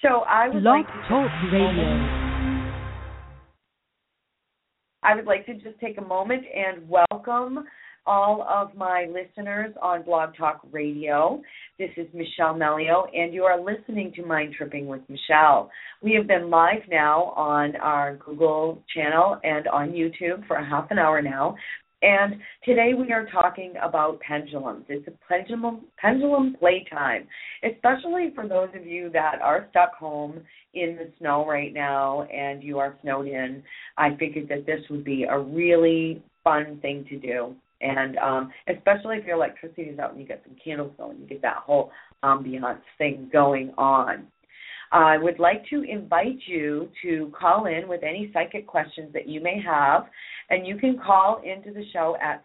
So I would Blog like to Talk Radio. I would like to just take a moment and welcome all of my listeners on Blog Talk Radio. This is Michelle Melio, and you are listening to Mind Tripping with Michelle. We have been live now on our Google channel and on YouTube for a half an hour now. And today we are talking about pendulums. It's a pendulum playtime, especially for those of you that are stuck home in the snow right now and you are snowed in. I figured that this would be a really fun thing to do. And especially if your electricity is out and you get some candles going, you get that whole ambiance thing going on. I would like to invite you to call in with any psychic questions that you may have, and you can call into the show at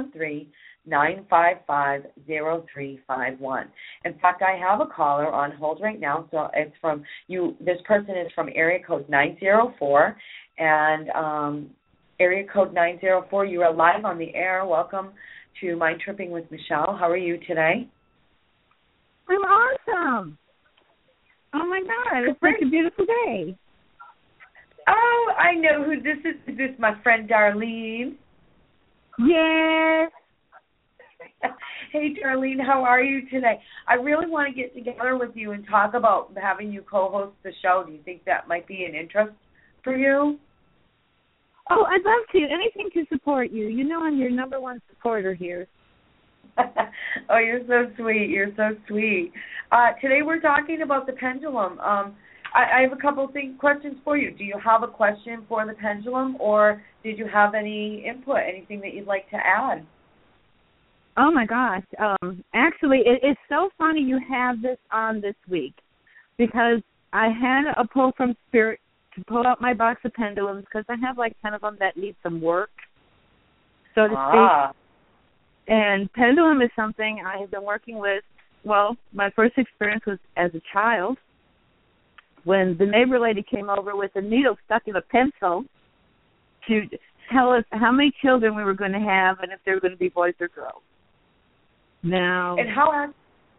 713-955-0351. In fact, I have a caller on hold right now, so it's from you. This person is from area code 904, and area code 904, you are live on the air. Welcome to Mind Tripping with Michelle. How are you today? I'm awesome. Oh, my God. It's such a beautiful day. Oh, I know who this is. Is this my friend Darlene? Yes. Hey, Darlene, how are you today? I really want to get together with you and talk about having you co-host the show. Do you think that might be an interest for you? Oh, I'd love to. Anything to support you. You know I'm your number one supporter here. Oh, you're so sweet. You're so sweet. Today we're talking about the pendulum. I have a couple of questions for you. Do you have a question for the pendulum, or did you have any input, anything that you'd like to add? Oh, my gosh. Actually, it's so funny you have this on this week, because I had a pull from Spirit to pull out my box of pendulums, because I have like 10 of them that need some work, so to speak. And pendulum is something I have been working with. Well, my first experience was as a child when the neighbor lady came over with a needle stuck in a pencil to tell us how many children we were going to have and if they were going to be boys or girls. Now, and how?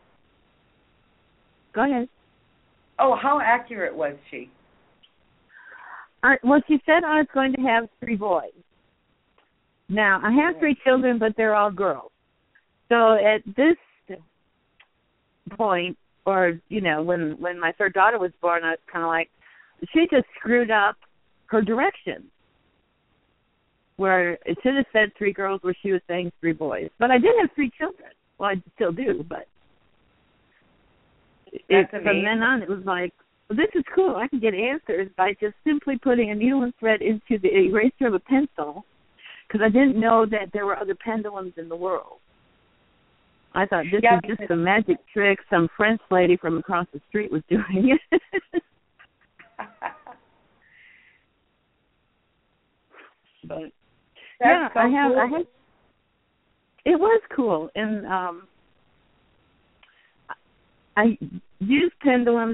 Go ahead. Oh, how accurate was she? Well, she said I was going to have 3 boys. Now, I have 3 children, but they're all girls. So at this point, or, you know, when my third daughter was born, I was kind of like, she just screwed up her direction, where it should have said 3 girls where she was saying 3 boys. But I did have 3 children. Well, I still do, but from then on, it was like, well, this is cool. I can get answers by just simply putting a needle and thread into the eraser of a pencil, because I didn't know that there were other pendulums in the world. I thought this was just a magic trick some French lady from across the street was doing. But yeah, so cool. It was cool, and I use pendulums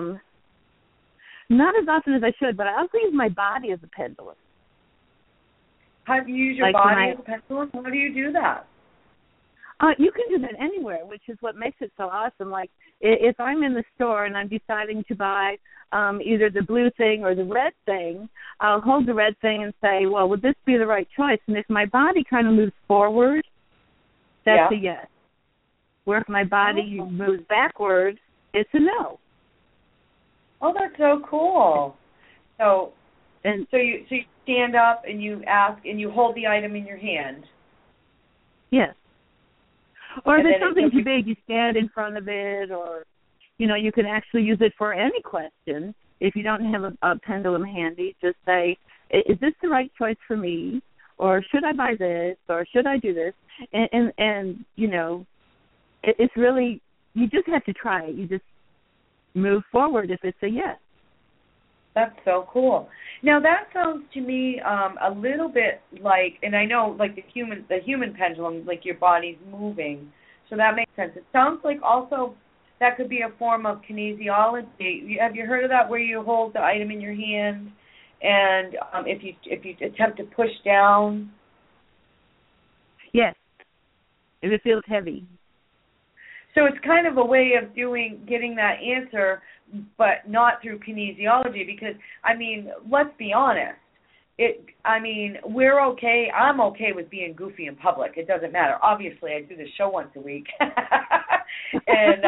not as often as I should, but I also use my body as a pendulum. How do you use your body as a pendulum? How do you do that? You can do that anywhere, which is what makes it so awesome. Like, if I'm in the store and I'm deciding to buy either the blue thing or the red thing, I'll hold the red thing and say, well, would this be the right choice? And if my body kind of moves forward, that's a yes. Where if my body moves backwards, it's a no. Oh, that's so cool. So you stand up and you ask and you hold the item in your hand. Yes. Or if there's something too big, you stand in front of it, or, you know, you can actually use it for any question. If you don't have a pendulum handy, just say, is this the right choice for me? Or should I buy this? Or should I do this? And you know, it's really, you just have to try it. You just move forward if it's a yes. That's so cool. Now that sounds to me a little bit like, and I know like the human pendulum, like your body's moving, so that makes sense. It sounds like also that could be a form of kinesiology. Have you heard of that, where you hold the item in your hand, and if you attempt to push down? Yes, if it feels heavy. So it's kind of a way of getting that answer, but not through kinesiology, because, I mean, let's be honest. We're okay. I'm okay with being goofy in public. It doesn't matter. Obviously, I do the show once a week. And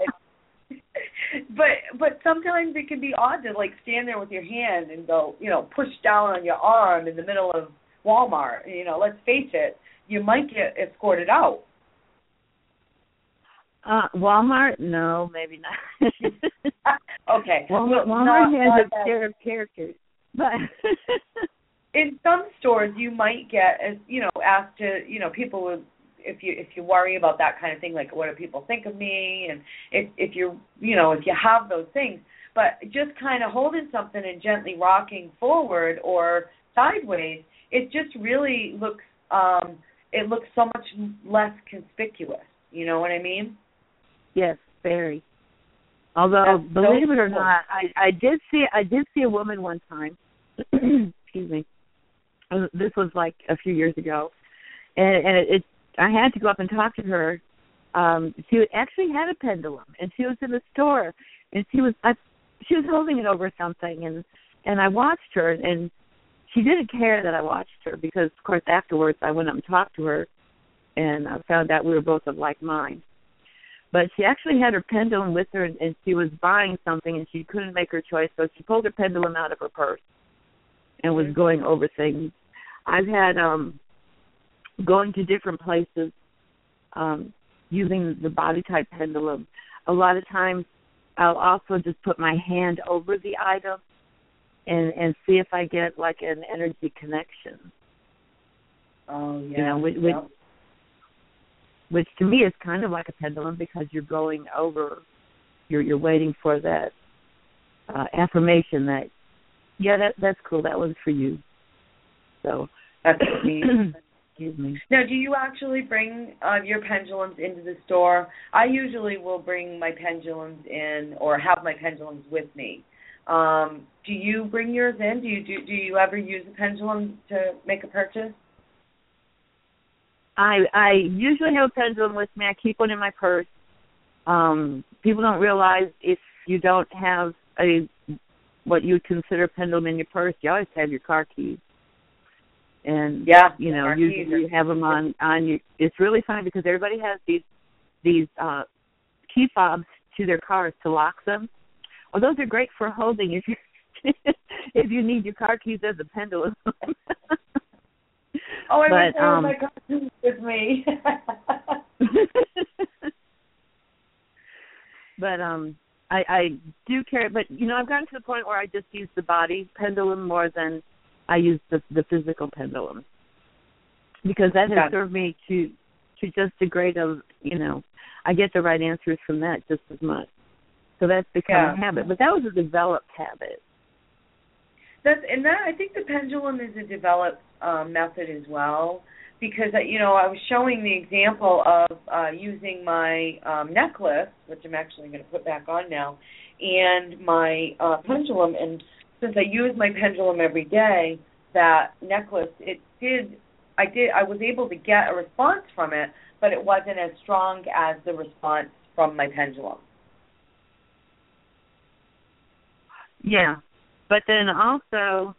but sometimes it can be odd to, like, stand there with your hand and go, push down on your arm in the middle of Walmart. Let's face it, you might get escorted out. Walmart? No, maybe not. Okay. Walmart has a pair of characters. But in some stores, you might get, asked to, people would, if you worry about that kind of thing, like what do people think of me, and if you have those things, but just kind of holding something and gently rocking forward or sideways, it just really looks so much less conspicuous. You know what I mean? Yes, very. Although, believe it or not, I did see a woman one time. Excuse me. This was like a few years ago, and I had to go up and talk to her. She actually had a pendulum, and she was in the store, and she was holding it over something, and I watched her, and she didn't care that I watched her because, of course, afterwards I went up and talked to her, and I found out we were both of like mind. But she actually had her pendulum with her, and she was buying something, and she couldn't make her choice, so she pulled her pendulum out of her purse and was going over things. I've had going to different places using the body type pendulum. A lot of times I'll also just put my hand over the item and see if I get like an energy connection. Oh, yeah. Which to me is kind of like a pendulum because you're going over, you're waiting for that affirmation that, that's cool, that one's for you. So that's me. Excuse me. Now, do you actually bring your pendulums into the store? I usually will bring my pendulums in or have my pendulums with me. Do you bring yours in? Do you ever use a pendulum to make a purchase? I usually have a pendulum with me. I keep one in my purse. People don't realize if you don't have what you would consider a pendulum in your purse, you always have your car keys. And usually you have them on you. It's really funny because everybody has these key fobs to their cars to lock them. Well, those are great for holding if you need your car keys as a pendulum. Oh, I wish I had my car keys with me. But I do carry. But I've gotten to the point where I just use the body pendulum more than I use the physical pendulum, because that has served me to just a grade of, I get the right answers from that just as much. So that's become a habit. But that was a developed habit. I think the pendulum is a developed method as well, because I was showing the example of using my necklace, which I'm actually going to put back on now, and my pendulum, and since I use my pendulum every day, that necklace, I was able to get a response from it, but it wasn't as strong as the response from my pendulum. Yeah, but then also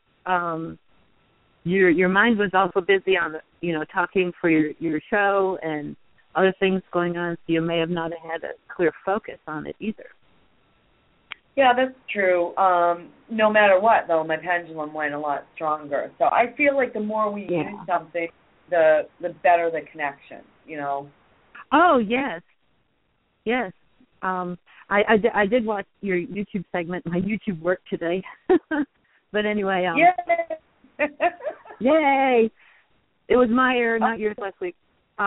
your mind was also busy on talking for your show and other things going on, so you may have not had a clear focus on it either. Yeah, that's true. No matter what, though, my pendulum went a lot stronger. So I feel like the more we use something, the better the connection, Oh, yes. Yes. I did watch your YouTube segment. My YouTube worked today. But anyway. Yay! Yay! It was my error, not yours last week. But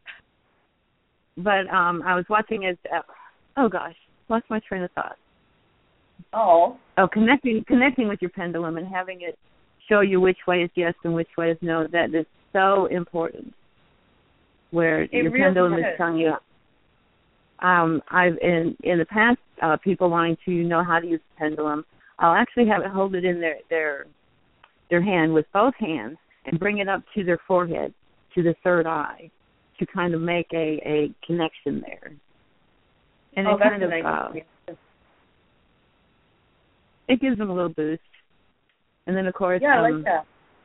I was watching it. Oh, gosh. Lost my train of thought. Oh, connecting with your pendulum and having it show you which way is yes and which way is no. That is so important. Where your pendulum is telling you. I've in the past, people wanting to know how to use the pendulum, I'll actually have it hold it in their hand with both hands and bring it up to their forehead, to the third eye, to kind of make a connection there. And Oh, it that's kind a of nice it gives them a little boost. And then of course I like that.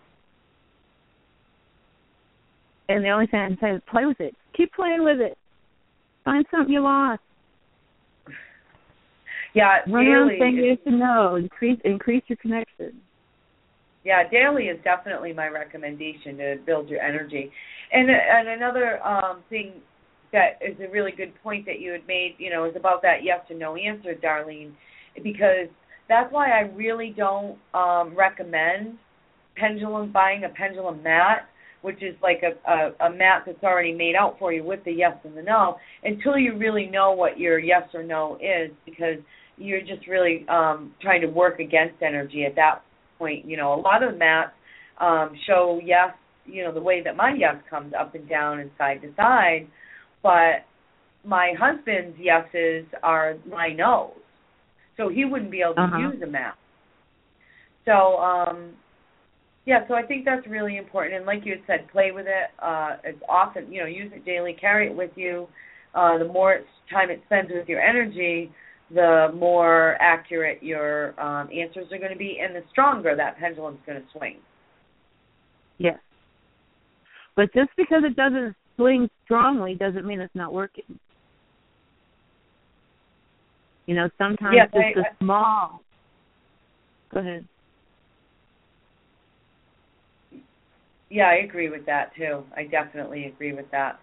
And the only thing I can say is play with it. Keep playing with it. Find something you lost. Yeah, run around saying yes and no. Increase your connection. Yeah, daily is definitely my recommendation to build your energy. And another thing that is a really good point that you had made, is about that yes or no answer, Darlene, because that's why I really don't recommend buying a pendulum mat, which is like a mat that's already made out for you with the yes and the no, until you really know what your yes or no is, because you're just really trying to work against energy at that point. A lot of the mats show yes, the way that my yes comes up and down and side to side, but my husband's yeses are my no's, so he wouldn't be able to use a mat. So, so I think that's really important. And like you had said, play with it as often, use it daily, carry it with you. The more time it spends with your energy, the more accurate your answers are going to be, and the stronger that pendulum's going to swing. Yes. But just because it doesn't swing strongly doesn't mean it's not working. Sometimes just a small... Go ahead. Yeah, I agree with that, too. I definitely agree with that.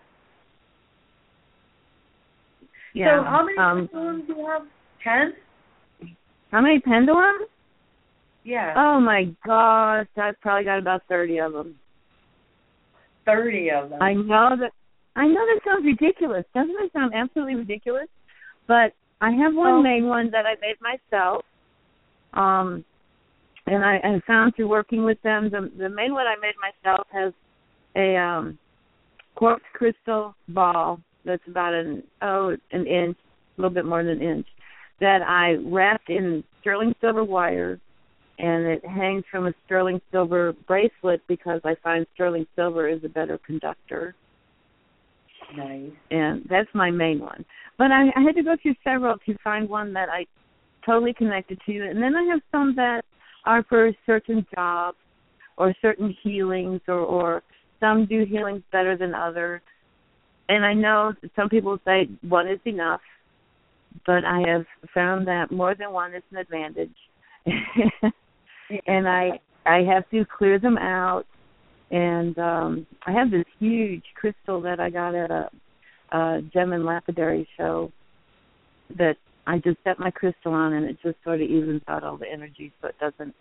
Yeah. So how many pendulums do you have? 10? How many pendulums? Yeah. Oh, my gosh. I've probably got about 30 of them. 30 of them. I know that sounds ridiculous. Doesn't it sound absolutely ridiculous? But I have one main one that I made myself. And I found through working with them, the main one I made myself has a quartz crystal ball that's about an inch, a little bit more than an inch, that I wrapped in sterling silver wire, and it hangs from a sterling silver bracelet because I find sterling silver is a better conductor. Nice. And that's my main one. But I had to go through several to find one that I totally connected to. And then I have some that are for certain jobs or certain healings, or some do healings better than others. And I know some people say one is enough, but I have found that more than one is an advantage. And I have to clear them out. And I have this huge crystal that I got at a gem and lapidary show that I just set my crystal on, and it just sort of evens out all the energy, so it doesn't,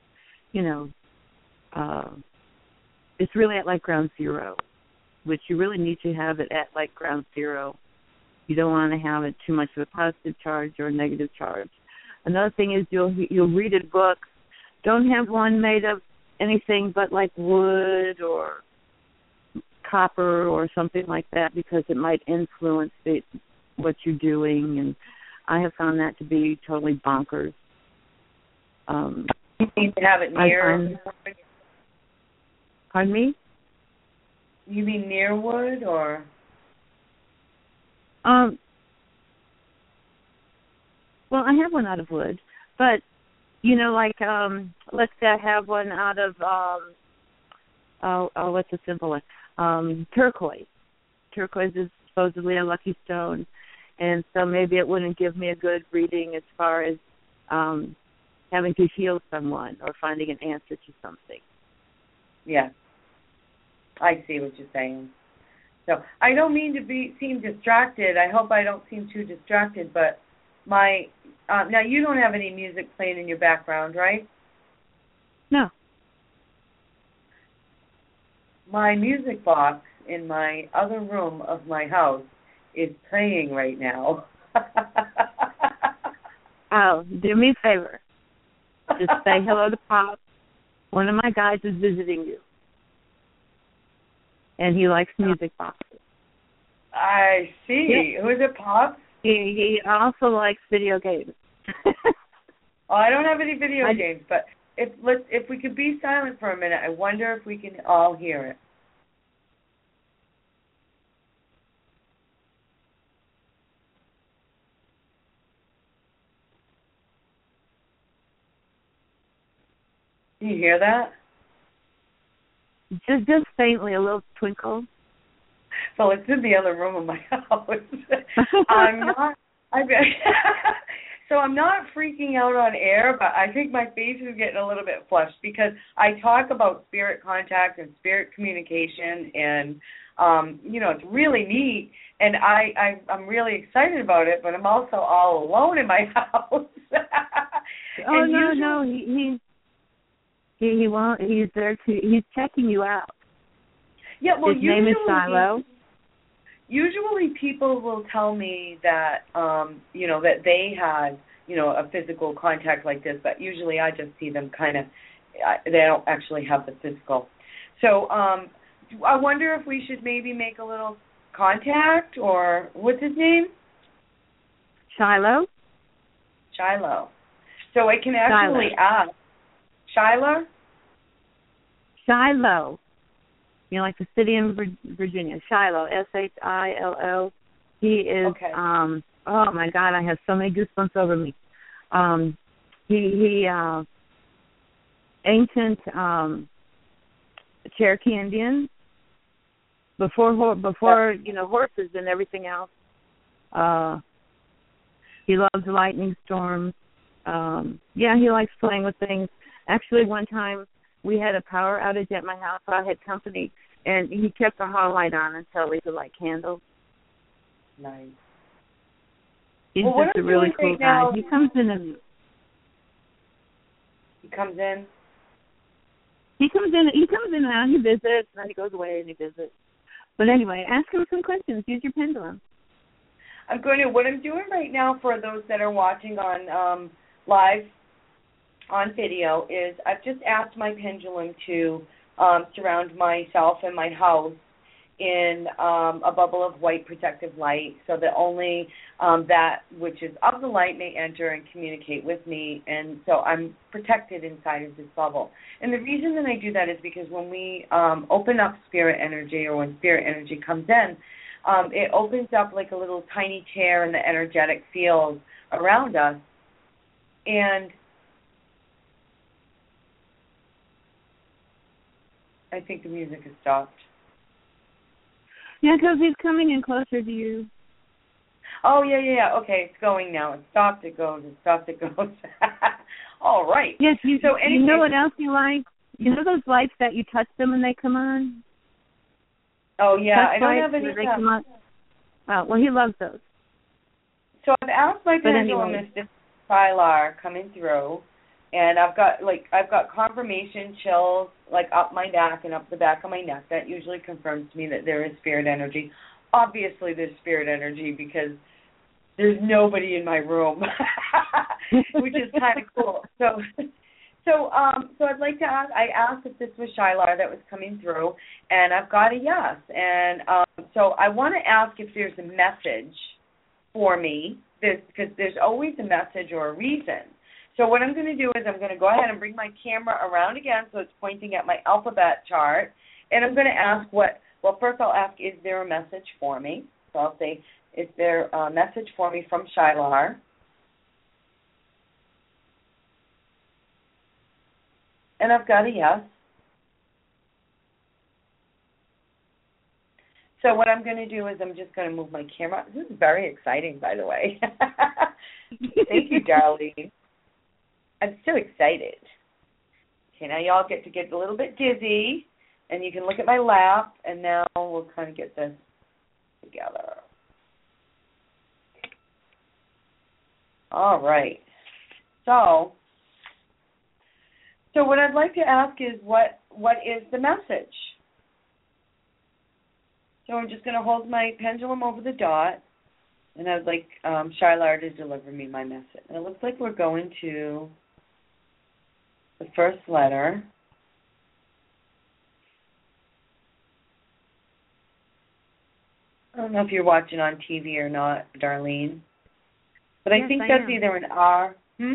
it's really at like ground zero, which you really need to have it at like ground zero. You don't want to have it too much of a positive charge or a negative charge. Another thing is you'll read a book. Don't have one made of anything but like wood or copper or something like that, because it might influence what you're doing, and I have found that to be totally bonkers. You need to have it near. Pardon me? You mean near wood or? Well, I have one out of wood, but let's say I have one out of what's a simple one? Turquoise. Turquoise is supposedly a lucky stone, and so maybe it wouldn't give me a good reading as far as having to heal someone or finding an answer to something. Yeah, I see what you're saying. So I don't mean to seem distracted. I hope I don't seem too distracted, but now you don't have any music playing in your background, right? No. My music box in my other room of my house is playing right now. Oh, do me a favor. Just say hello to Pop. One of my guys is visiting you, and he likes music boxes. I see. Yeah. Who is it, Pop? He also likes video games. Oh, I don't have any video games, but if we could be silent for a minute, I wonder if we can all hear it. Do you hear that? Just faintly, a little twinkle. Well, it's in the other room of my house. I'm not. So I'm not freaking out on air, but I think my face is getting a little bit flushed because I talk about spirit contact and spirit communication, and it's really neat, and I'm really excited about it. But I'm also all alone in my house. Oh no, he won't. He's there he's checking you out. Yeah, well, his name is Shiloh. Usually people will tell me that, that they had, a physical contact like this, but usually I just see them kind of, they don't actually have the physical. So I wonder if we should maybe make a little contact, or what's his name? Shiloh. So I can actually ask. Shiloh? Shiloh. Like the city in Virginia, Shiloh, Shillo. He is, okay. Oh my God, I have so many goosebumps over me. He ancient Cherokee Indian, before horses and everything else. He loves lightning storms. He likes playing with things. Actually, one time, we had a power outage at my house. So I had company, and he kept the hall light on until we could light candles. Nice. He's just a really cool guy. Now, he comes in. He comes in and out. He visits, and then he goes away and he visits. But anyway, ask him some questions. Use your pendulum. What I'm doing right now for those that are watching on live on video is I've just asked my pendulum to surround myself and my house in a bubble of white protective light, so that only that which is of the light may enter and communicate with me, and so I'm protected inside of this bubble. And the reason that I do that is because when we open up spirit energy, or when spirit energy comes in, it opens up like a little tiny tear in the energetic field around us, and I think the music has stopped. Yeah, because he's coming in closer to you. Oh, yeah. Okay, it's going now. It stopped, it goes. It stopped, it goes. All right. Yes, you know what else you like? You know those lights that you touch them and they come on? Oh, yeah. Touch I don't lights, have any. They come on. Oh, well, he loves those. So I've asked my pendulum if this Skylar coming through, and I've got confirmation chills like up my neck and up the back of my neck. That usually confirms to me that there is spirit energy. Obviously, there's spirit energy because there's nobody in my room, which is kind of cool. So I'd like to ask. I asked if this was Shilar that was coming through, and I've got a yes. And so I want to ask if there's a message for me, because there's always a message or a reason. So what I'm going to do is I'm going to go ahead and bring my camera around again so it's pointing at my alphabet chart, and I'm going to ask first I'll ask, is there a message for me? So I'll say, is there a message for me from Shilar? And I've got a yes. So what I'm going to do is I'm just going to move my camera. This is very exciting, by the way. Thank you, darling. I'm so excited. Okay, now y'all get to get a little bit dizzy, and you can look at my lap, and now we'll kind of get this together. All right. So what I'd like to ask is what is the message? So I'm just going to hold my pendulum over the dot, and I'd like Shilar to deliver me my message. And it looks like we're going to the first letter. I don't know if you're watching on TV or not, Darlene, but yes, I think that's either an R.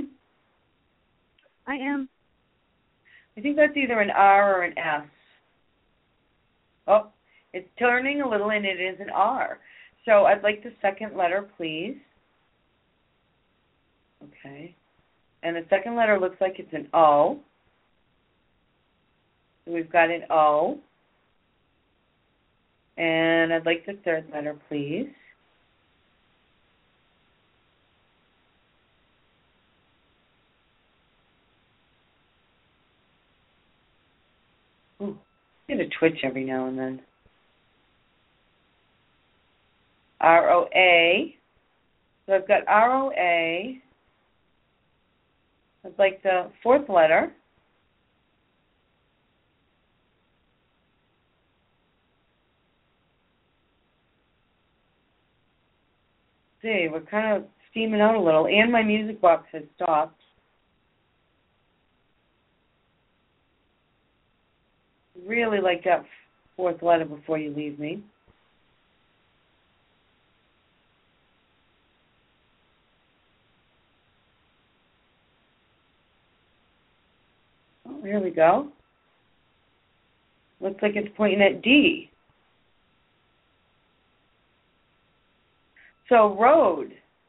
I am. I think that's either an R or an S. Oh, it's turning a little, and it is an R. So I'd like the second letter, please. Okay. And the second letter looks like it's an O. So we've got an O. And I'd like the third letter, please. Ooh, I get a twitch every now and then. R-O-A. So I've got R-O-A. I'd like the fourth letter. See, we're kind of steaming out a little, and my music box has stopped. Really like that fourth letter before you leave me. Oh, here we go. Looks like it's pointing at D. So, road.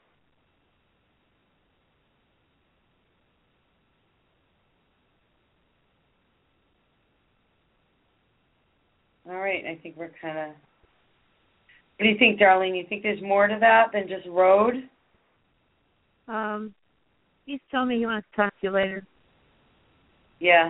All right, I think we're kind of... What do you think, Darlene? You think there's more to that than just road? He's telling me he wants to talk to you later. Yeah.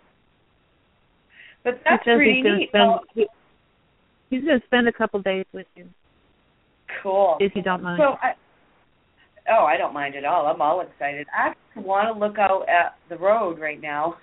But that's pretty neat. He's going to spend a couple days with you. Cool. If you don't mind. So, I don't mind at all. I'm all excited. I actually want to look out at the road right now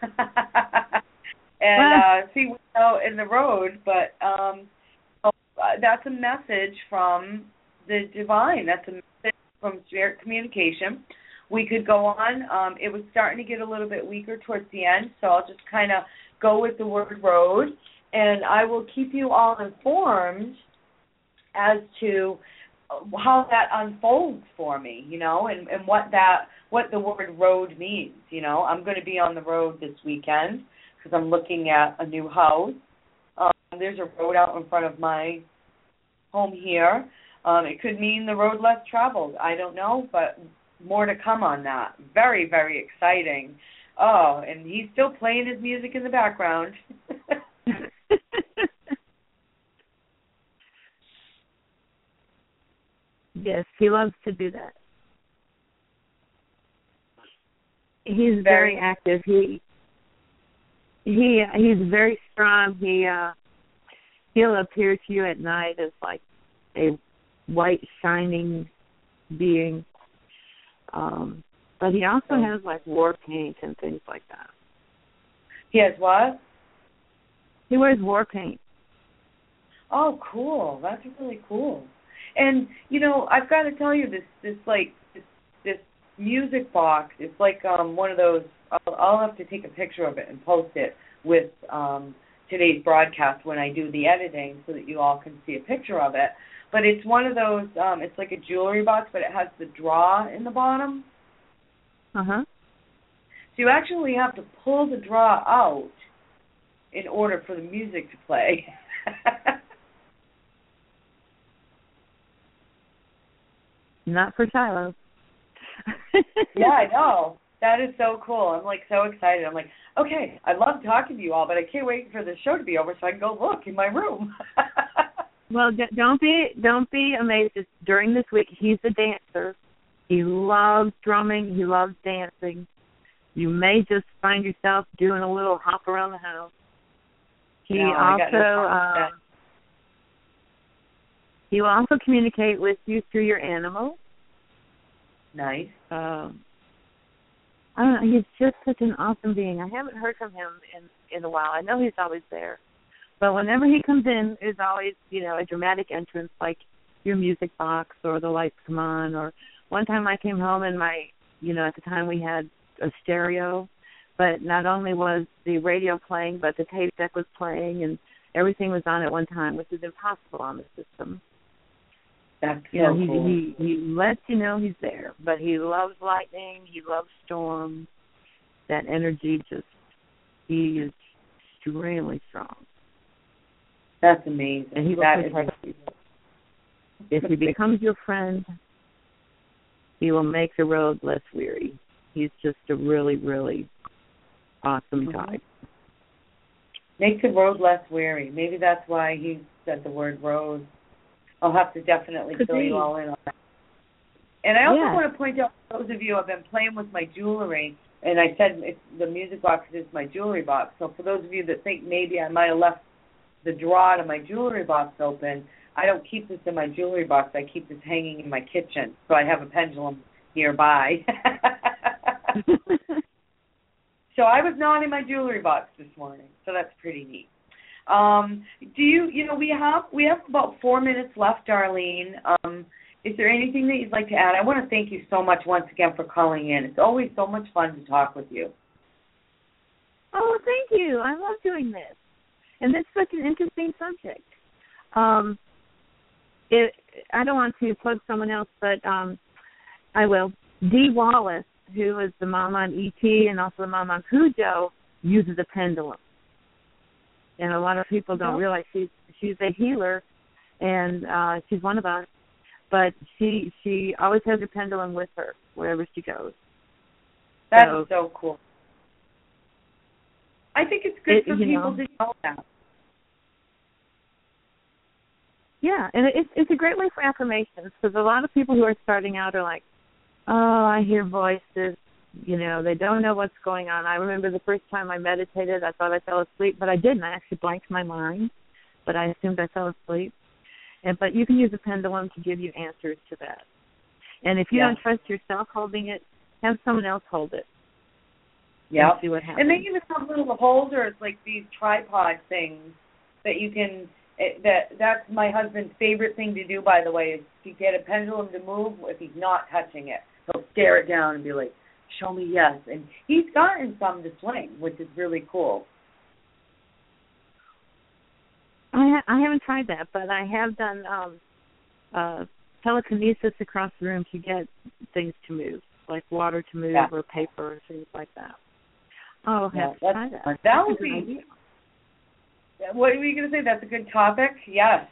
and see what's out in the road. But that's a message from the divine. That's a message from spirit communication. We could go on. It was starting to get a little bit weaker towards the end, so I'll just kind of go with the word road, and I will keep you all informed as to how that unfolds for me, you know, and what the word road means, you know. I'm going to be on the road this weekend because I'm looking at a new house. There's a road out in front of my home here. It could mean the road less traveled. I don't know, but more to come on that. Very, very exciting. Oh, and he's still playing his music in the background. Yes, he loves to do that. He's very active. He's very strong. He'll appear to you at night as like a white shining being. But he also has like war paint and things like that. He has what? He wears war paint. Oh, cool. That's really cool. And, you know, I've got to tell you, this music box, it's like one of those, I'll have to take a picture of it and post it with today's broadcast when I do the editing so that you all can see a picture of it. But it's one of those, it's like a jewelry box, but it has the draw in the bottom. Uh-huh. So you actually have to pull the draw out in order for the music to play. Not for Shiloh. Yeah, I know. That is so cool. I'm like so excited. I'm like, okay, I love talking to you all, but I can't wait for the show to be over so I can go look in my room. Well, don't be amazed. During this week, he's a dancer. He loves drumming. He loves dancing. You may just find yourself doing a little hop around the house. He will also communicate with you through your animals. Nice. I don't know. He's just such an awesome being. I haven't heard from him in a while. I know he's always there. But whenever he comes in, there's always, you know, a dramatic entrance like your music box or the lights come on. Or one time I came home and at the time we had a stereo, but not only was the radio playing, but the tape deck was playing and everything was on at one time, which is impossible on the system. That's so cool. He lets you know he's there, but he loves lightning. He loves storms. That energy he is extremely strong. That's amazing. And he will protect you. If he becomes your friend, he will make the road less weary. He's just a really, really awesome guy. Make the road less weary. Maybe that's why he said the word road. I'll have to definitely fill you all in on that. And I also want to point out, for those of you, I've been playing with my jewelry, and I said the music box is my jewelry box. So for those of you that think maybe I might have left the drawer to my jewelry box open, I don't keep this in my jewelry box. I keep this hanging in my kitchen. So I have a pendulum nearby. So I was not in my jewelry box this morning. So that's pretty neat. We have about 4 minutes left, Darlene. Is there anything that you'd like to add? I want to thank you so much once again for calling in. It's always so much fun to talk with you. Oh, thank you. I love doing this. And it's such an interesting subject. I don't want to plug someone else, but I will. Dee Wallace, who is the mom on E.T. and also the mom on Cujo, uses a pendulum. And a lot of people don't realize she's a healer, and she's one of us. But she always has her pendulum with her wherever she goes. That's so cool. I think it's good for people to know that. Yeah, and it's a great way for affirmations, because a lot of people who are starting out are like, oh, I hear voices, they don't know what's going on. I remember the first time I meditated, I thought I fell asleep, but I didn't. I actually blanked my mind, but I assumed I fell asleep. But you can use a pendulum to give you answers to that. And if you don't trust yourself holding it, have someone else hold it. Yeah. And see what happens. And they even have little holders, like these tripod things that you can. That's my husband's favorite thing to do, by the way, is to get a pendulum to move if he's not touching it. He'll stare it down and be like, show me yes. And he's gotten some to swing, which is really cool. I haven't tried that, but I have done telekinesis across the room to get things to move, like water to move or paper or things like that. Oh, I'll have to try that. That would be. What were you going to say? That's a good topic? Yes.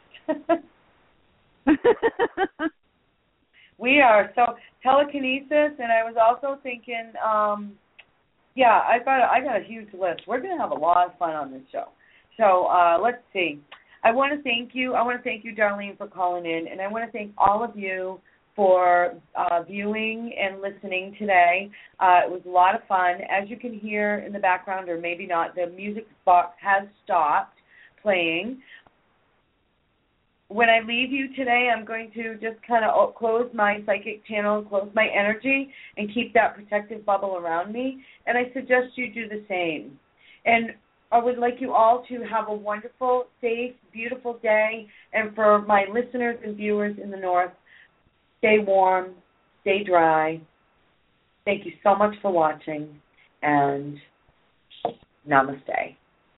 We are. So telekinesis, and I was also thinking, I got a huge list. We're going to have a lot of fun on this show. So let's see. I want to thank you. I want to thank you, Darlene, for calling in, and I want to thank all of you for viewing and listening today. It was a lot of fun. As you can hear in the background, or maybe not, the music box has stopped playing. When I leave you today, I'm going to just kind of close my psychic channel, close my energy, and keep that protective bubble around me. And I suggest you do the same. And I would like you all to have a wonderful, safe, beautiful day. And for my listeners and viewers in the North, stay warm, stay dry. Thank you so much for watching, and namaste.